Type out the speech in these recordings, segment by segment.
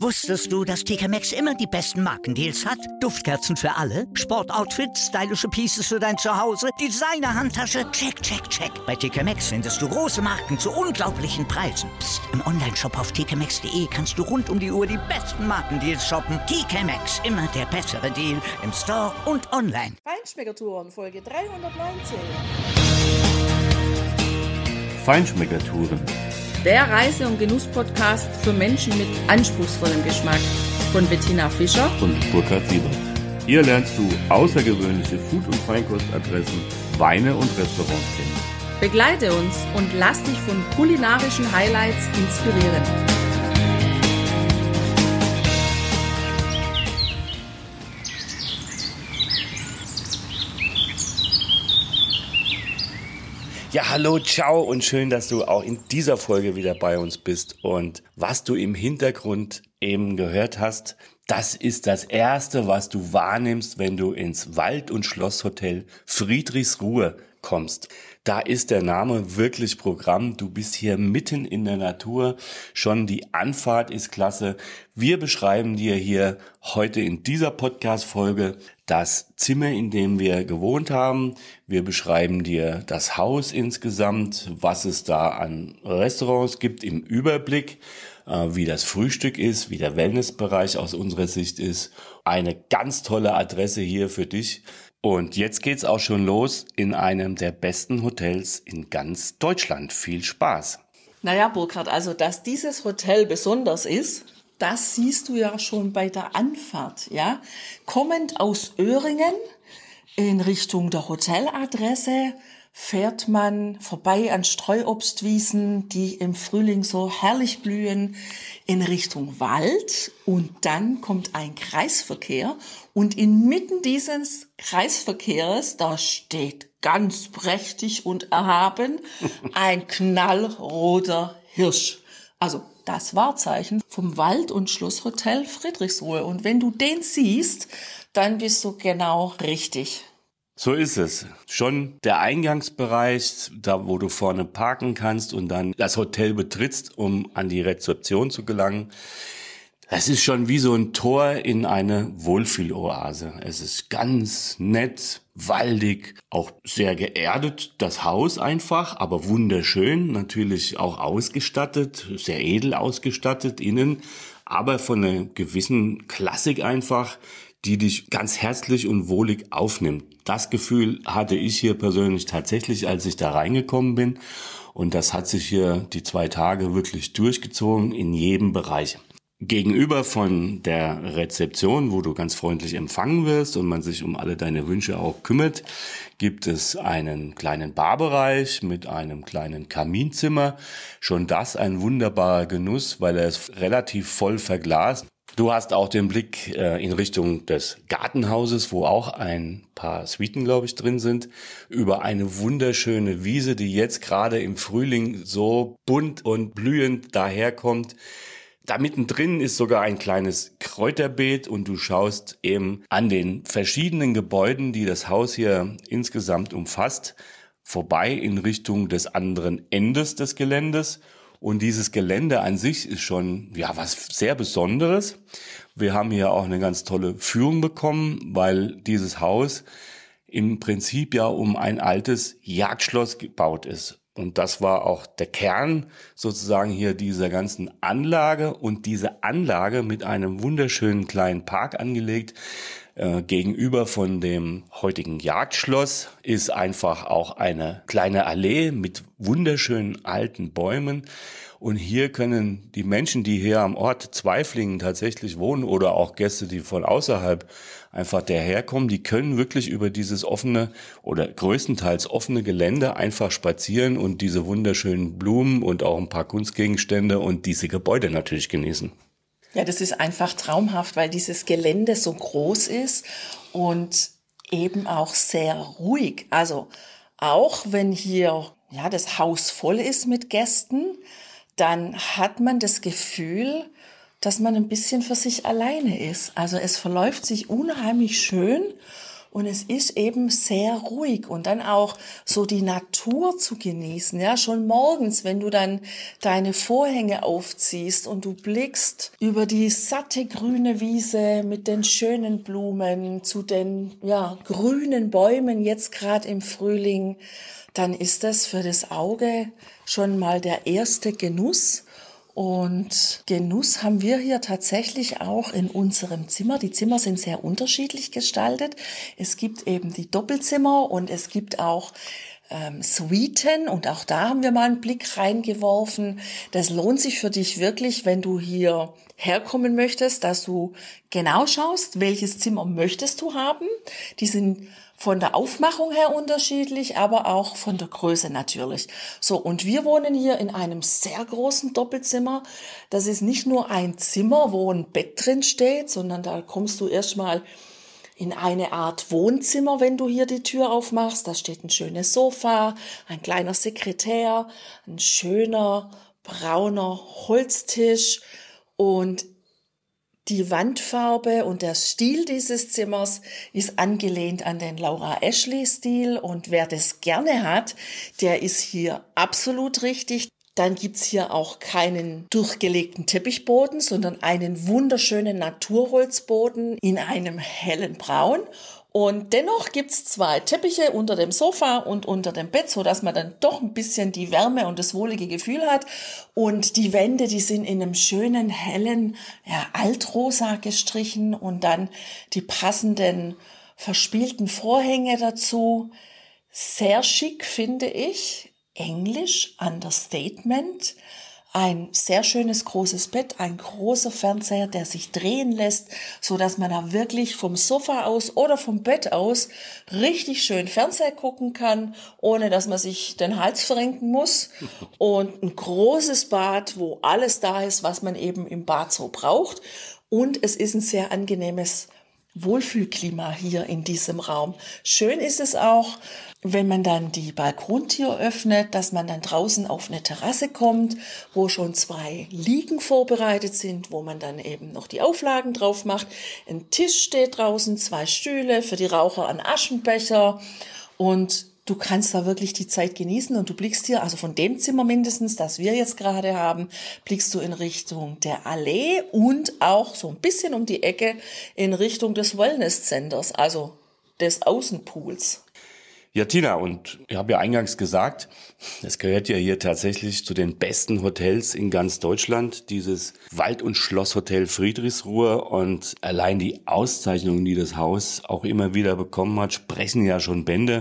Wusstest du, dass TK Maxx immer die besten Markendeals hat? Duftkerzen für alle, Sportoutfits, stylische Pieces für dein Zuhause, Designer-Handtasche, check, check, check. Bei TK Maxx findest du große Marken zu unglaublichen Preisen. Psst. Im Onlineshop auf tkmaxx.de kannst du rund um die Uhr die besten Markendeals shoppen. TK Maxx, immer der bessere Deal im Store und online. Feinschmeckertouren, Folge 319. Feinschmeckertouren. Der Reise- und Genuss-Podcast für Menschen mit anspruchsvollem Geschmack von Bettina Fischer Und Burkhard Siebert. Hier lernst du außergewöhnliche Food- und Feinkostadressen, Weine und Restaurants kennen. Begleite uns und lass dich von kulinarischen Highlights inspirieren. Ja, hallo, ciao und schön, dass du auch in dieser Folge wieder bei uns bist. Und was du im Hintergrund eben gehört hast, das ist das Erste, was du wahrnimmst, wenn du ins Wald- und Schlosshotel Friedrichsruhe kommst. Da ist der Name wirklich Programm. Du bist hier mitten in der Natur. Schon die Anfahrt ist klasse. Wir beschreiben dir hier heute in dieser Podcast-Folge das Zimmer, in dem wir gewohnt haben. Wir beschreiben dir das Haus insgesamt, was es da an Restaurants gibt im Überblick, wie das Frühstück ist, wie der Wellnessbereich aus unserer Sicht ist. Eine ganz tolle Adresse hier für dich. Und jetzt geht's auch schon los in einem der besten Hotels in ganz Deutschland. Viel Spaß! Naja, Burkhard, also dass dieses Hotel besonders ist, das siehst du ja schon bei der Anfahrt, ja. Kommend aus Öhringen in Richtung der Hoteladresse fährt man vorbei an Streuobstwiesen, die im Frühling so herrlich blühen, in Richtung Wald, und dann kommt ein Kreisverkehr und inmitten dieses Kreisverkehrs, da steht ganz prächtig und erhaben ein knallroter Hirsch. Also das Wahrzeichen vom Wald- und Schlosshotel Friedrichsruhe. Und wenn du den siehst, dann bist du genau richtig. So ist es. Schon der Eingangsbereich, da wo du vorne parken kannst und dann das Hotel betrittst, um an die Rezeption zu gelangen. Das ist schon wie so ein Tor in eine Wohlfühloase. Es ist ganz nett, waldig, auch sehr geerdet, das Haus einfach, aber wunderschön, natürlich auch ausgestattet, sehr edel ausgestattet innen, aber von einer gewissen Klassik einfach, die dich ganz herzlich und wohlig aufnimmt. Das Gefühl hatte ich hier persönlich tatsächlich, als ich da reingekommen bin. Und das hat sich hier die 2 Tage wirklich durchgezogen in jedem Bereich. Gegenüber von der Rezeption, wo du ganz freundlich empfangen wirst und man sich um alle deine Wünsche auch kümmert, gibt es einen kleinen Barbereich mit einem kleinen Kaminzimmer. Schon das ein wunderbarer Genuss, weil er ist relativ voll verglast. Du hast auch den Blick in Richtung des Gartenhauses, wo auch ein paar Suiten, glaube ich, drin sind, über eine wunderschöne Wiese, die jetzt gerade im Frühling so bunt und blühend daherkommt. Da mittendrin ist sogar ein kleines Kräuterbeet und du schaust eben an den verschiedenen Gebäuden, die das Haus hier insgesamt umfasst, vorbei in Richtung des anderen Endes des Geländes. Und dieses Gelände an sich ist schon was sehr Besonderes. Wir haben hier auch eine ganz tolle Führung bekommen, weil dieses Haus im Prinzip ja um ein altes Jagdschloss gebaut ist. Und das war auch der Kern sozusagen hier dieser ganzen Anlage. Und diese Anlage mit einem wunderschönen kleinen Park angelegt, gegenüber von dem heutigen Jagdschloss, ist einfach auch eine kleine Allee mit wunderschönen alten Bäumen. Und hier können die Menschen, die hier am Ort Zweiflingen tatsächlich wohnen oder auch Gäste, die von außerhalb einfach daherkommen, die können wirklich über dieses offene oder größtenteils offene Gelände einfach spazieren und diese wunderschönen Blumen und auch ein paar Kunstgegenstände und diese Gebäude natürlich genießen. Ja, das ist einfach traumhaft, weil dieses Gelände so groß ist und eben auch sehr ruhig. Also auch wenn hier das Haus voll ist mit Gästen, dann hat man das Gefühl, dass man ein bisschen für sich alleine ist. Also es verläuft sich unheimlich schön und es ist eben sehr ruhig und dann auch so die Natur zu genießen, ja, schon morgens, wenn du dann deine Vorhänge aufziehst und du blickst über die satte grüne Wiese mit den schönen Blumen zu den, ja, grünen Bäumen jetzt gerade im Frühling, dann ist das für das Auge schon mal der erste Genuss. Und Genuss haben wir hier tatsächlich auch in unserem Zimmer. Die Zimmer sind sehr unterschiedlich gestaltet. Es gibt eben die Doppelzimmer und es gibt auch Suiten und auch da haben wir mal einen Blick reingeworfen. Das lohnt sich für dich wirklich, wenn du hier herkommen möchtest, dass du genau schaust, welches Zimmer möchtest du haben. Die sind von der Aufmachung her unterschiedlich, aber auch von der Größe natürlich. So, und wir wohnen hier in einem sehr großen Doppelzimmer. Das ist nicht nur ein Zimmer, wo ein Bett drin steht, sondern da kommst du erstmal in eine Art Wohnzimmer, wenn du hier die Tür aufmachst. Da steht ein schönes Sofa, ein kleiner Sekretär, ein schöner brauner Holztisch und die Wandfarbe und der Stil dieses Zimmers ist angelehnt an den Laura Ashley-Stil und wer das gerne hat, der ist hier absolut richtig. Dann gibt's hier auch keinen durchgelegten Teppichboden, sondern einen wunderschönen Naturholzboden in einem hellen Braun. Und dennoch gibt's 2 Teppiche unter dem Sofa und unter dem Bett, so dass man dann doch ein bisschen die Wärme und das wohlige Gefühl hat. Und die Wände, die sind in einem schönen, hellen, ja, Altrosa gestrichen und dann die passenden verspielten Vorhänge dazu. Sehr schick, finde ich. Englisch, Understatement. Ein sehr schönes großes Bett, ein großer Fernseher, der sich drehen lässt, so dass man da wirklich vom Sofa aus oder vom Bett aus richtig schön Fernseher gucken kann, ohne dass man sich den Hals verrenken muss. Und ein großes Bad, wo alles da ist, was man eben im Bad so braucht. Und es ist ein sehr angenehmes Wohlfühlklima hier in diesem Raum. Schön ist es auch, wenn man dann die Balkontür öffnet, dass man dann draußen auf eine Terrasse kommt, wo schon 2 Liegen vorbereitet sind, wo man dann eben noch die Auflagen drauf macht. Ein Tisch steht draußen, 2 Stühle, für die Raucher ein Aschenbecher und du kannst da wirklich die Zeit genießen und du blickst hier, also von dem Zimmer mindestens, das wir jetzt gerade haben, blickst du in Richtung der Allee und auch so ein bisschen um die Ecke in Richtung des Wellness-Centers, also des Außenpools. Ja, Tina, und ich habe ja eingangs gesagt, es gehört ja hier tatsächlich zu den besten Hotels in ganz Deutschland, dieses Wald- und Schlosshotel Friedrichsruhe. Und allein die Auszeichnungen, die das Haus auch immer wieder bekommen hat, sprechen ja schon Bände.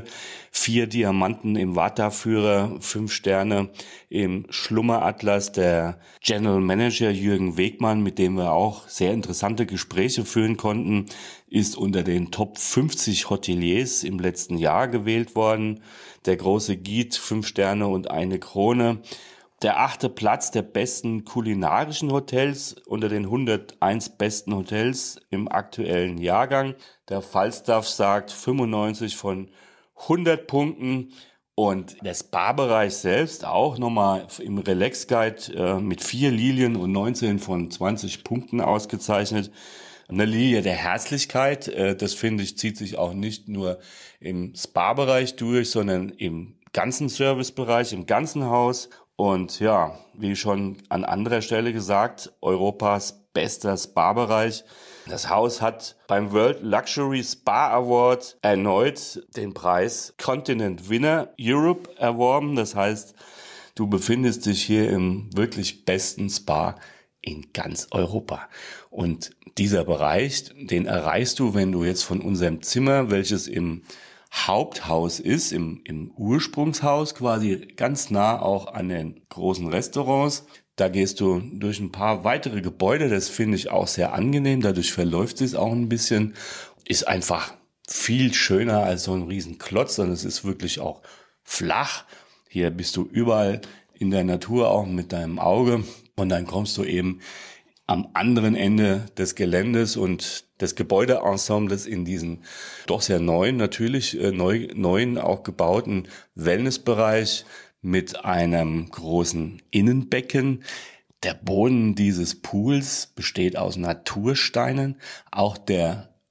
4 Diamanten im Vata-Führer, 5 Sterne im Schlummeratlas. Der General Manager Jürgen Wegmann, mit dem wir auch sehr interessante Gespräche führen konnten, ist unter den Top 50 Hoteliers im letzten Jahr gewählt worden. Der große Guide, 5 Sterne und 1 Krone. Der 8. Platz der besten kulinarischen Hotels unter den 101 besten Hotels im aktuellen Jahrgang. Der Falstaff sagt 95 von 100 Punkten. Und der Spa-Bereich selbst auch nochmal im Relax Guide mit 4 Lilien und 19 von 20 Punkten ausgezeichnet. Eine Lilie der Herzlichkeit, das finde ich, zieht sich auch nicht nur im Spa-Bereich durch, sondern im ganzen Servicebereich, im ganzen Haus. Und ja, wie schon an anderer Stelle gesagt, Europas bester Spa-Bereich. Das Haus hat beim World Luxury Spa Award erneut den Preis Continent Winner Europe erworben. Das heißt, du befindest dich hier im wirklich besten Spa in ganz Europa. Und dieser Bereich, den erreichst du, wenn du jetzt von unserem Zimmer, welches im Haupthaus ist, im Ursprungshaus, quasi ganz nah auch an den großen Restaurants. Da gehst du durch ein paar weitere Gebäude, das finde ich auch sehr angenehm, dadurch verläuft es auch ein bisschen, ist einfach viel schöner als so ein Riesenklotz und es ist wirklich auch flach. Hier bist du überall in der Natur, auch mit deinem Auge und dann kommst du eben am anderen Ende des Geländes und des Gebäudeensembles in diesen doch sehr neuen, natürlich neuen auch gebauten Wellnessbereich mit einem großen Innenbecken. Der Boden dieses Pools besteht aus Natursteinen. Auch der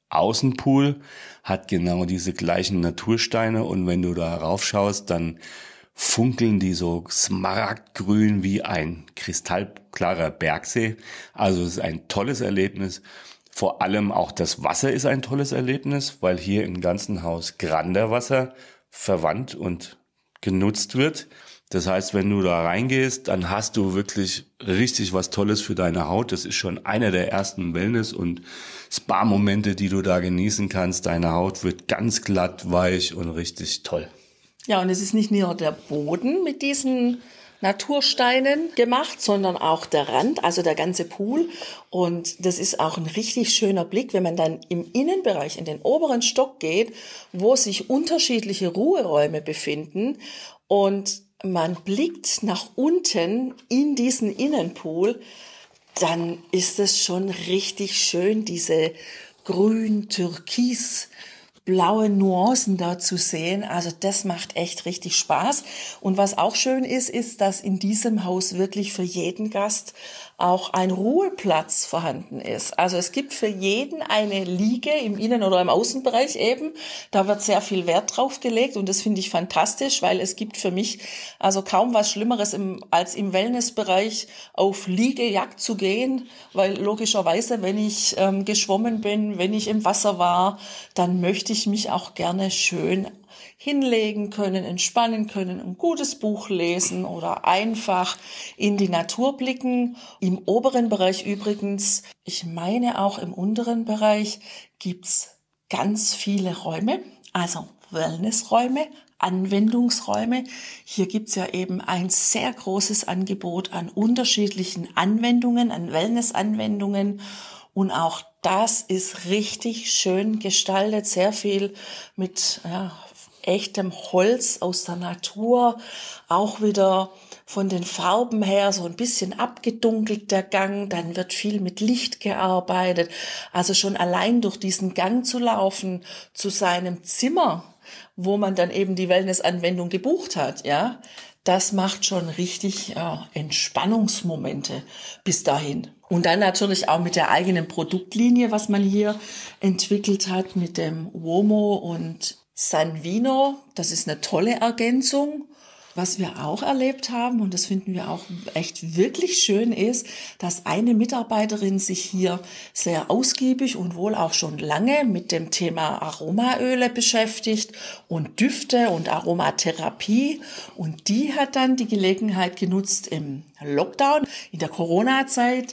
Außenpool hat genau diese gleichen Natursteine und wenn du da raufschaust, dann funkeln die so smaragdgrün wie ein kristallklarer Bergsee. Also es ist ein tolles Erlebnis. Vor allem auch das Wasser ist ein tolles Erlebnis, weil hier im ganzen Haus Granderwasser verwandt und genutzt wird. Das heißt, wenn du da reingehst, dann hast du wirklich richtig was Tolles für deine Haut. Das ist schon einer der ersten Wellness- und Spa-Momente, die du da genießen kannst. Deine Haut wird ganz glatt, weich und richtig toll. Ja, und es ist nicht nur der Boden mit diesen Natursteinen gemacht, sondern auch der Rand, also der ganze Pool. Und das ist auch ein richtig schöner Blick, wenn man dann im Innenbereich in den oberen Stock geht, wo sich unterschiedliche Ruheräume befinden und man blickt nach unten in diesen Innenpool, dann ist es schon richtig schön, diese grün, türkis, blaue Nuancen da zu sehen. Also das macht echt richtig Spaß. Und was auch schön ist, ist, dass in diesem Haus wirklich für jeden Gast auch ein Ruheplatz vorhanden ist. Also es gibt für jeden eine Liege im Innen- oder im Außenbereich eben. Da wird sehr viel Wert drauf gelegt und das finde ich fantastisch, weil es gibt für mich also kaum was Schlimmeres als im Wellnessbereich auf Liegejagd zu gehen, weil logischerweise, wenn ich geschwommen bin, wenn ich im Wasser war, dann möchte ich mich auch gerne schön hinlegen können, entspannen können, ein gutes Buch lesen oder einfach in die Natur blicken. Im oberen Bereich übrigens, ich meine auch im unteren Bereich, gibt's ganz viele Räume, also Wellnessräume, Anwendungsräume. Hier gibt's ja eben ein sehr großes Angebot an unterschiedlichen Anwendungen, an Wellnessanwendungen. Und auch das ist richtig schön gestaltet, sehr viel mit echtem Holz aus der Natur, auch wieder von den Farben her so ein bisschen abgedunkelt der Gang, dann wird viel mit Licht gearbeitet. Also schon allein durch diesen Gang zu laufen zu seinem Zimmer, wo man dann eben die Wellnessanwendung gebucht hat, ja, das macht schon richtig Entspannungsmomente bis dahin. Und dann natürlich auch mit der eigenen Produktlinie, was man hier entwickelt hat, mit dem Uomo und San Vino. Das ist eine tolle Ergänzung. Was wir auch erlebt haben, und das finden wir auch echt wirklich schön, ist, dass eine Mitarbeiterin sich hier sehr ausgiebig und wohl auch schon lange mit dem Thema Aromaöle beschäftigt und Düfte und Aromatherapie. Und die hat dann die Gelegenheit genutzt, im Lockdown, in der Corona-Zeit,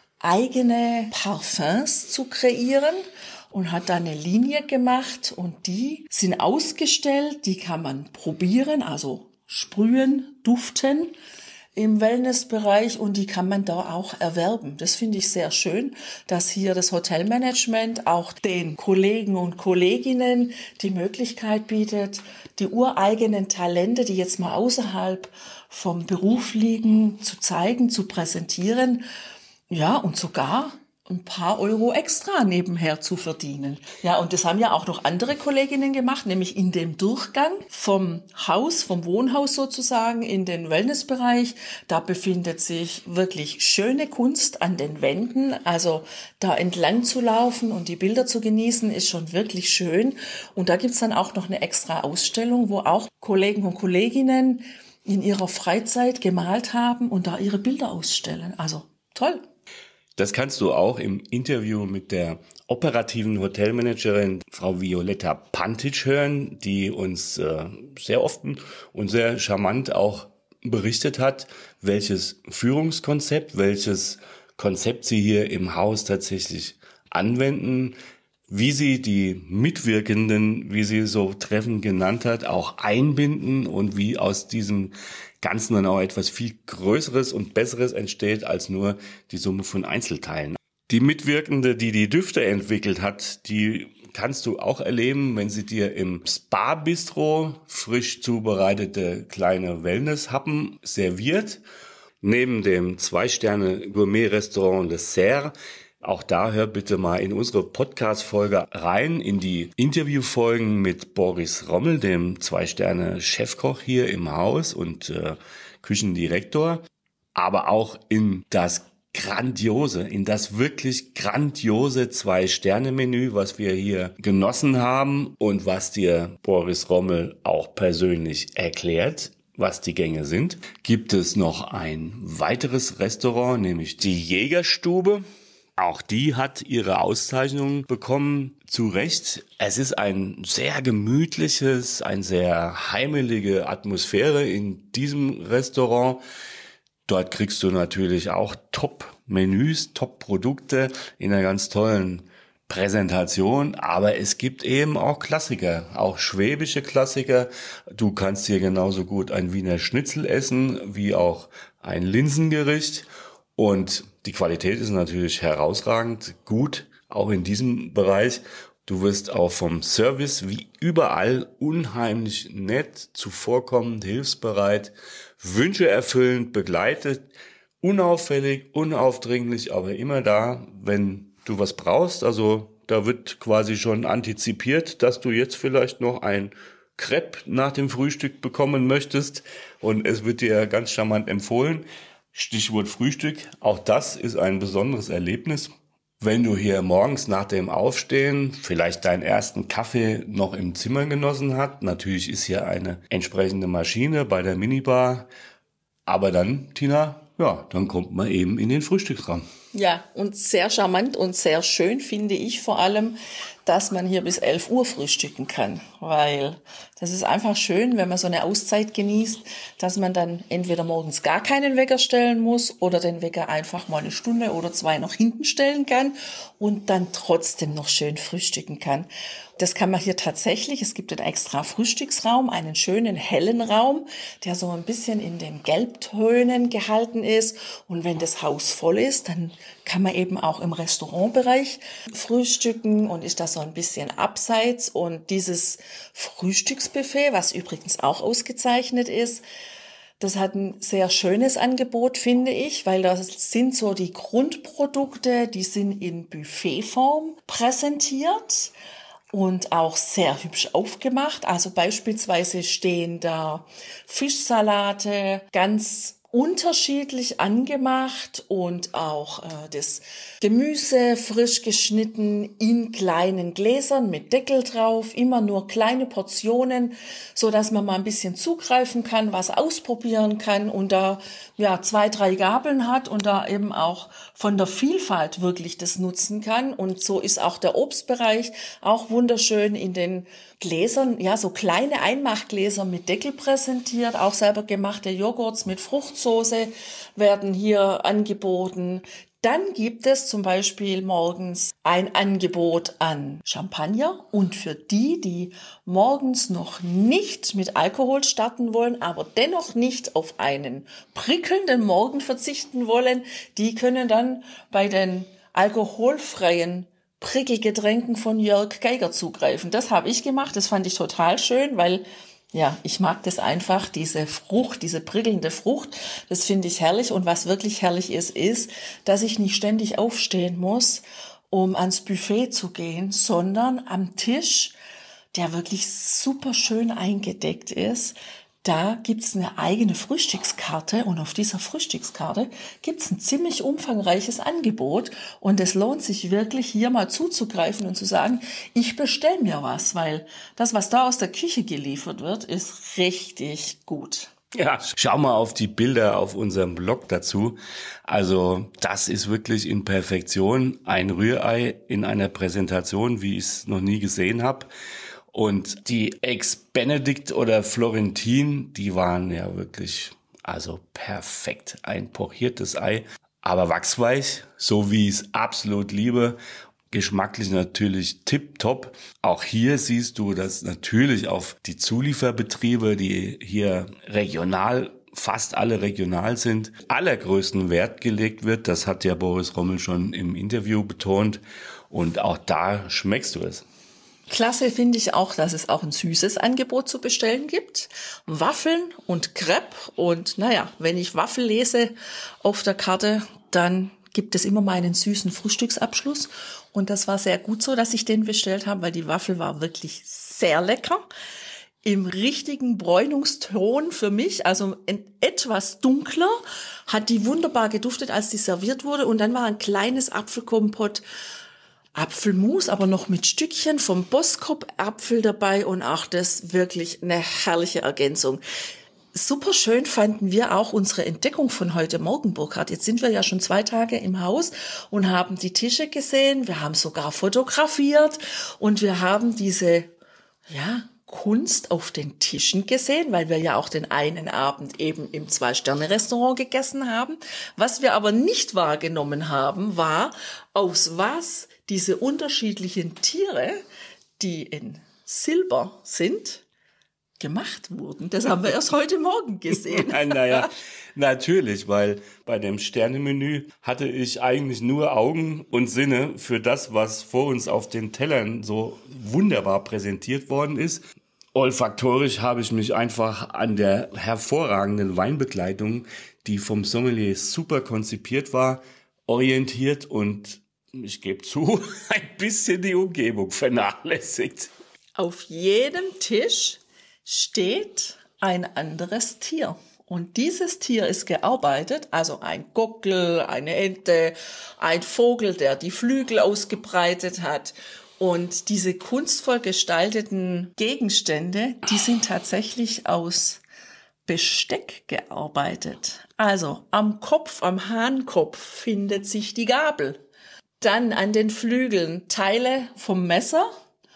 eigene Parfums zu kreieren. Und hat da eine Linie gemacht und die sind ausgestellt, die kann man probieren, also sprühen, duften im Wellnessbereich und die kann man da auch erwerben. Das finde ich sehr schön, dass hier das Hotelmanagement auch den Kollegen und Kolleginnen die Möglichkeit bietet, die ureigenen Talente, die jetzt mal außerhalb vom Beruf liegen, zu zeigen, zu präsentieren, ja, und sogar ein paar Euro extra nebenher zu verdienen. Ja, und das haben ja auch noch andere Kolleginnen gemacht, nämlich in dem Durchgang vom Haus, vom Wohnhaus sozusagen, in den Wellnessbereich. Da befindet sich wirklich schöne Kunst an den Wänden. Also da entlang zu laufen und die Bilder zu genießen, ist schon wirklich schön. Und da gibt's dann auch noch eine extra Ausstellung, wo auch Kollegen und Kolleginnen in ihrer Freizeit gemalt haben und da ihre Bilder ausstellen. Also toll. Das kannst du auch im Interview mit der operativen Hotelmanagerin Frau Violetta Pantic hören, die uns sehr offen und sehr charmant auch berichtet hat, welches Führungskonzept, welches Konzept sie hier im Haus tatsächlich anwenden, wie sie die Mitwirkenden, wie sie so treffend genannt hat, auch einbinden und wie aus diesem Ganzen dann auch etwas viel Größeres und Besseres entsteht als nur die Summe von Einzelteilen. Die Mitwirkende, die die Düfte entwickelt hat, die kannst du auch erleben, wenn sie dir im Spa-Bistro frisch zubereitete kleine Wellness-Happen serviert. Neben dem 2-Sterne-Gourmet-Restaurant Le Serre. Auch da hör bitte mal in unsere Podcast-Folge rein, in die Interviewfolgen mit Boris Rommel, dem 2-Sterne-Chefkoch hier im Haus und Küchendirektor, aber auch in das in das wirklich grandiose 2-Sterne-Menü, was wir hier genossen haben und was dir Boris Rommel auch persönlich erklärt, was die Gänge sind, gibt es noch ein weiteres Restaurant, nämlich die Jägerstube. Auch die hat ihre Auszeichnung bekommen, zu Recht. Es ist ein sehr gemütliches, eine sehr heimelige Atmosphäre in diesem Restaurant. Dort kriegst du natürlich auch Top-Menüs, Top-Produkte in einer ganz tollen Präsentation, aber es gibt eben auch Klassiker, auch schwäbische Klassiker. Du kannst hier genauso gut ein Wiener Schnitzel essen, wie auch ein Linsengericht. Und die Qualität ist natürlich herausragend gut, auch in diesem Bereich. Du wirst auch vom Service wie überall unheimlich nett, zuvorkommend, hilfsbereit, Wünsche erfüllend, begleitet, unauffällig, unaufdringlich, aber immer da, wenn du was brauchst. Also da wird quasi schon antizipiert, dass du jetzt vielleicht noch ein Crepe nach dem Frühstück bekommen möchtest und es wird dir ganz charmant empfohlen. Stichwort Frühstück, auch das ist ein besonderes Erlebnis. Wenn du hier morgens nach dem Aufstehen vielleicht deinen ersten Kaffee noch im Zimmer genossen hast, natürlich ist hier eine entsprechende Maschine bei der Minibar, aber dann, Tina, ja, dann kommt man eben in den Frühstücksraum. Ja, und sehr charmant und sehr schön finde ich vor allem, dass man hier bis 11 Uhr frühstücken kann, weil das ist einfach schön, wenn man so eine Auszeit genießt, dass man dann entweder morgens gar keinen Wecker stellen muss oder den Wecker einfach mal eine Stunde oder 2 noch hinten stellen kann und dann trotzdem noch schön frühstücken kann. Das kann man hier tatsächlich, es gibt einen extra Frühstücksraum, einen schönen hellen Raum, der so ein bisschen in den Gelbtönen gehalten ist. Und wenn das Haus voll ist, dann kann man eben auch im Restaurantbereich frühstücken und ist da so ein bisschen abseits. Und dieses Frühstücksbuffet, was übrigens auch ausgezeichnet ist, das hat ein sehr schönes Angebot, finde ich, weil das sind so die Grundprodukte, die sind in Buffetform präsentiert. Und auch sehr hübsch aufgemacht. Also beispielsweise stehen da Fischsalate ganz unterschiedlich angemacht und auch das Gemüse frisch geschnitten in kleinen Gläsern mit Deckel drauf, immer nur kleine Portionen, so dass man mal ein bisschen zugreifen kann, was ausprobieren kann und da 2, 3 Gabeln hat und da eben auch von der Vielfalt wirklich das nutzen kann. Und so ist auch der Obstbereich auch wunderschön in den Gläsern, ja, so kleine Einmachgläser mit Deckel präsentiert, auch selber gemachte Joghurts mit Fruchtsoße werden hier angeboten. Dann gibt es zum Beispiel morgens ein Angebot an Champagner und für die, die morgens noch nicht mit Alkohol starten wollen, aber dennoch nicht auf einen prickelnden Morgen verzichten wollen, die können dann bei den alkoholfreien Prickelgetränken von Jörg Geiger zugreifen. Das habe ich gemacht, das fand ich total schön, weil ja, ich mag das einfach, diese Frucht, diese prickelnde Frucht, das finde ich herrlich. Und was wirklich herrlich ist, dass ich nicht ständig aufstehen muss, um ans Buffet zu gehen, sondern am Tisch, der wirklich super schön eingedeckt ist, da gibt's eine eigene Frühstückskarte und auf dieser Frühstückskarte gibt's ein ziemlich umfangreiches Angebot und es lohnt sich wirklich hier mal zuzugreifen und zu sagen, ich bestelle mir was, weil das, was da aus der Küche geliefert wird, ist richtig gut. Ja, schau mal auf die Bilder auf unserem Blog dazu. Also das ist wirklich in Perfektion ein Rührei in einer Präsentation, wie ich es noch nie gesehen habe. Und die Ex-Benedikt oder Florentin, die waren ja wirklich, also perfekt. Ein pochiertes Ei, aber wachsweich, so wie ich es absolut liebe. Geschmacklich natürlich tipptopp. Auch hier siehst du, dass natürlich auf die Zulieferbetriebe, die hier regional, fast alle regional sind, allergrößten Wert gelegt wird. Das hat ja Boris Rommel schon im Interview betont. Und auch da schmeckst du es. Klasse finde ich auch, dass es auch ein süßes Angebot zu bestellen gibt. Waffeln und Crepe. Und naja, wenn ich Waffel lese auf der Karte, dann gibt es immer mal einen süßen Frühstücksabschluss. Und das war sehr gut so, dass ich den bestellt habe, weil die Waffel war wirklich sehr lecker. im richtigen Bräunungston für mich, also etwas dunkler, hat die wunderbar geduftet, als die serviert wurde. Und dann war ein kleines Apfelkompott, Apfelmus, aber noch mit Stückchen vom Boskop-Apfel dabei und auch das wirklich eine herrliche Ergänzung. Super schön fanden wir auch unsere Entdeckung von heute Morgen, Burkhard. Jetzt sind wir ja schon 2 Tage im Haus und haben die Tische gesehen. Wir haben sogar fotografiert und wir haben diese, Kunst auf den Tischen gesehen, weil wir ja auch den einen Abend eben im 2-Sterne-Restaurant gegessen haben. Was wir aber nicht wahrgenommen haben, war, aus was diese unterschiedlichen Tiere, die in Silber sind, gemacht wurden. Das haben wir erst heute Morgen gesehen. Naja, natürlich, weil bei dem Sternemenü hatte ich eigentlich nur Augen und Sinne für das, was vor uns auf den Tellern so wunderbar präsentiert worden ist. Olfaktorisch habe ich mich einfach an der hervorragenden Weinbegleitung, die vom Sommelier super konzipiert war, orientiert und ich gebe zu, ein bisschen die Umgebung vernachlässigt. Auf jedem Tisch steht ein anderes Tier. Und dieses Tier ist gearbeitet, also ein Gockel, eine Ente, ein Vogel, der die Flügel ausgebreitet hat. Und diese kunstvoll gestalteten Gegenstände, die sind tatsächlich aus Besteck gearbeitet. Also am Kopf, am Hahnkopf findet sich die Gabel. Dann an den Flügeln Teile vom Messer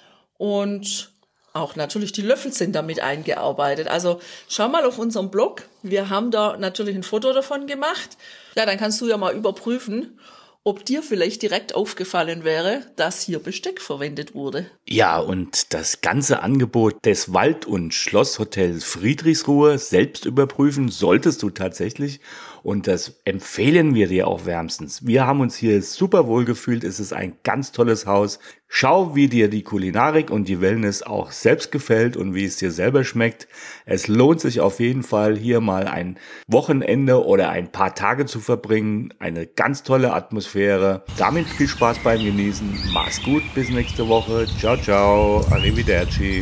und auch natürlich die Löffel sind damit eingearbeitet. Also schau mal auf unserem Blog. Wir haben da natürlich ein Foto davon gemacht. Ja, dann kannst du ja mal überprüfen, ob dir vielleicht direkt aufgefallen wäre, dass hier Besteck verwendet wurde. Ja, und das ganze Angebot des Wald- und Schlosshotels Friedrichsruhe selbst überprüfen solltest du tatsächlich. Und das empfehlen wir dir auch wärmstens. Wir haben uns hier super wohl gefühlt. Es ist ein ganz tolles Haus. Schau, wie dir die Kulinarik und die Wellness auch selbst gefällt und wie es dir selber schmeckt. Es lohnt sich auf jeden Fall, hier mal ein Wochenende oder ein paar Tage zu verbringen. Eine ganz tolle Atmosphäre. Damit viel Spaß beim Genießen. Mach's gut, bis nächste Woche. Ciao, ciao. Arrivederci.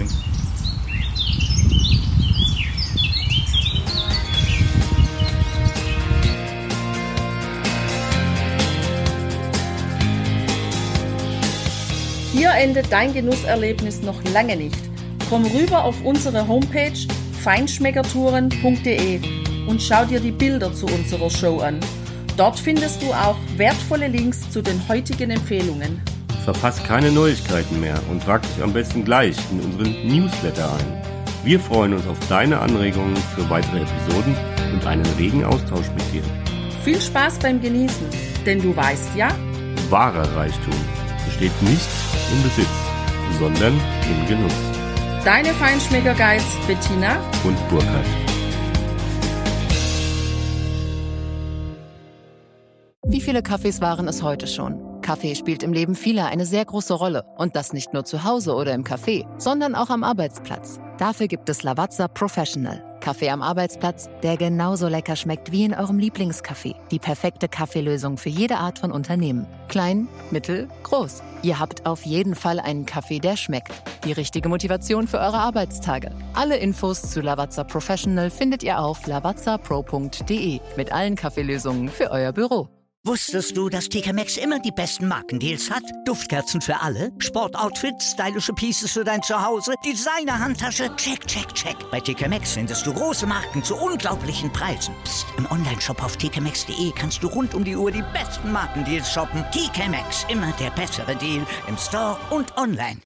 Hier endet dein Genusserlebnis noch lange nicht. Komm rüber auf unsere Homepage feinschmeckertouren.de und schau dir die Bilder zu unserer Show an. Dort findest du auch wertvolle Links zu den heutigen Empfehlungen. Verpasst keine Neuigkeiten mehr und trag dich am besten gleich in unseren Newsletter ein. Wir freuen uns auf deine Anregungen für weitere Episoden und einen regen Austausch mit dir. Viel Spaß beim Genießen, denn du weißt ja, Wahrer Reichtum besteht nicht im Besitz, sondern im Genuss. deine Feinschmecker-Guides Bettina Und Burkhard. Wie viele Kaffees waren es heute schon? Kaffee spielt im Leben vieler eine sehr große Rolle. Und das nicht nur zu Hause oder im Café, sondern auch am Arbeitsplatz. Dafür gibt es Lavazza Professional. Kaffee am Arbeitsplatz, der genauso lecker schmeckt wie in eurem Lieblingscafé. Die perfekte Kaffeelösung für jede Art von Unternehmen. Klein, mittel, groß. Ihr habt auf jeden Fall einen Kaffee, der schmeckt. Die richtige Motivation für eure Arbeitstage. Alle Infos zu Lavazza Professional findet ihr auf lavazzapro.de mit allen Kaffeelösungen für euer Büro. Wusstest du, dass TK Maxx immer die besten Markendeals hat? Duftkerzen für alle, Sportoutfits, stylische Pieces für dein Zuhause, Designer-Handtasche, check, check, check. Bei TK Maxx findest du große Marken zu unglaublichen Preisen. Psst. Im Onlineshop auf tkmaxx.de kannst du rund um die Uhr die besten Markendeals shoppen. TK Maxx, immer der bessere Deal im Store und online.